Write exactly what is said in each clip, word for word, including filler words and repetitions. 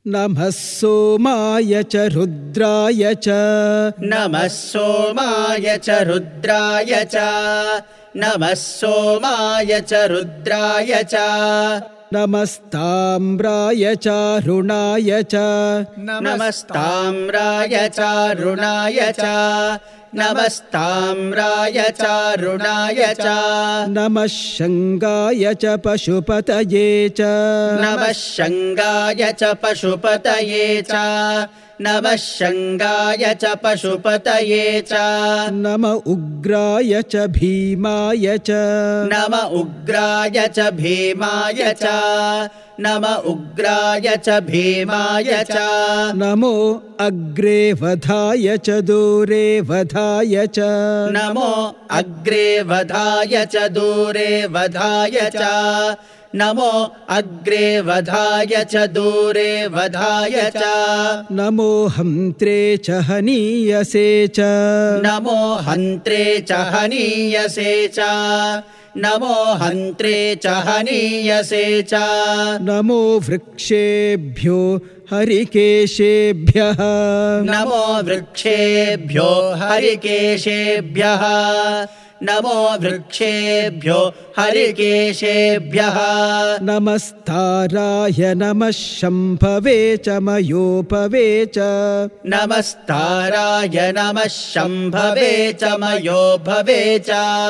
नमः सोमाय च रुद्राय च नमः सोमाय च रुद्राय च नमः सोमाय च रुद्राय च नमस्ताम्राय चारुणाय च नमस्ताम्राय चारुणाय च नमस्ताम्राय चारुणाय च नमः शङ्गाय च पशुपतये च नमः शङ्गाय च पशुपतये च नमः शङ्गाय च पशुपतये च नम उग्राय च भीमाय च नम उग्राय च भीमाय च नम उग्राय च भीमाय च नमो अग्रे वधाय च दूरे वधाय च नमो अग्रे वधाय च दूरे वधाय च नमो अग्रे वधाय च दूरे वधाय च नमो हन्त्रे च हनीयसे च नमो हन्त्रे च हनीयसे च नमो हन्त्रे च हनीयसे च नमो वृक्षेभ्यो हरिकेशेभ्यः नमो वृक्षेभ्यो हरिकेशेभ्यः नमो वृक्षेभ्यो हरिकेशेभ्यः नमस्ताराय नमः शम्भवे च मयोपवे च नमस्ताराय नमः शम्भवे च मयोभवे च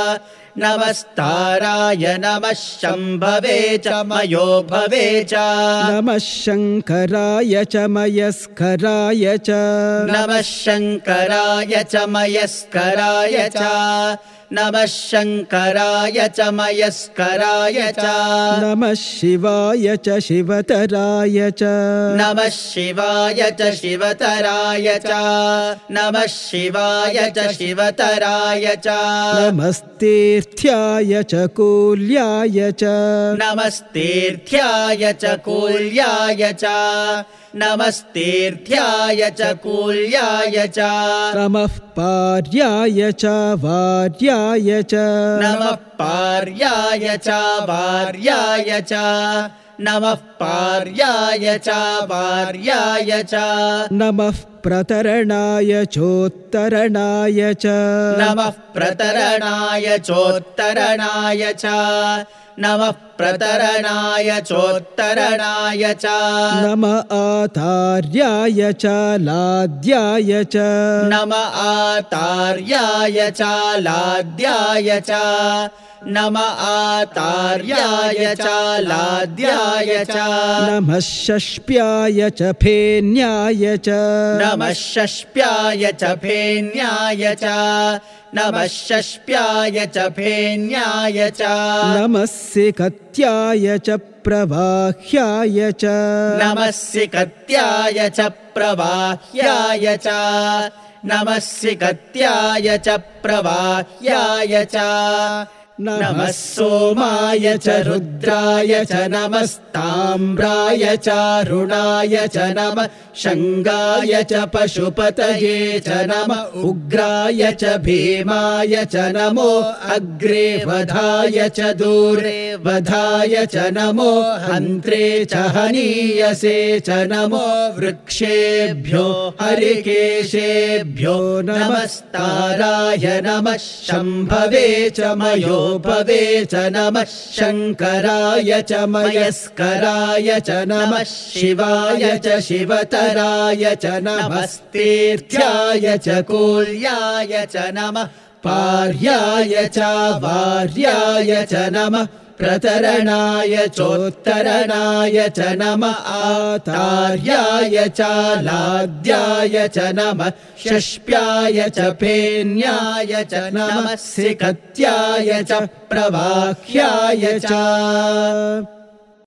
नमस्ताराय नमः शम्भवे च मयोभवे च नमः शङ्कराय च मयस्कराय च नमः शङ्कराय च मयस्कराय च नमः शङ्कराय च मयस्कराय च नमः शिवाय च शिवतराय च नमः शिवाय च शिवतराय च नमः शिवाय च शिवतराय च नमस्तीर्थ्याय च कूल्याय च नमस्तीर्थ्याय च कूल्याय च नमस्तीर्थ्याय च कूल्याय च नमः पार्याय च वार्याय च नमः पार्याय च वार्याय च नमः पार्याय च वार्याय च नमः प्रतरणाय चोत्तरणाय च नमः प्रतरणाय चोत्तरणाय च नमः प्रतरणाय चोत्तरणाय च नम आतार्याय च लाद्याय च नम आतार्याय च लाद्याय च नम आतार्याय च लाद्याय च नमः षष्प्याय च फेन्याय च नमः षष्प्याय च फेन्याय च नमः षष्प्याय च फेन्याय च नमः सिकत्याय च प्रवाह्याय च नमः सिकत्याय च प्रवाह्याय च नमः सिकत्याय च प्रवाह्याय च नमः सोमाय च रुद्राय च नमस्ताम्राय चारुणाय च नमः शङ्गाय च पशुपतये च नमः उग्राय च भीमाय च नमो अग्रे वधाय च दूरे वधाय च नमो हन्त्रे च हनीयसे च नमो वृक्षेभ्यो हरिकेशेभ्यो नमस्ताराय नमः शम्भवे च मयोभवे च नमः शङ्कराय च मयस्कराय च नमः शिवाय च शिवतराय च नमस्तीर्थ्याय च कूल्याय च नमः पार्याय च वार्याय च नमः प्रतरणाय चोत्तरणाय च नमः आतार्याय च लाद्याय च नमः षष्प्याय च फेन्याय च नमः सिकत्याय च प्रवाह्याय च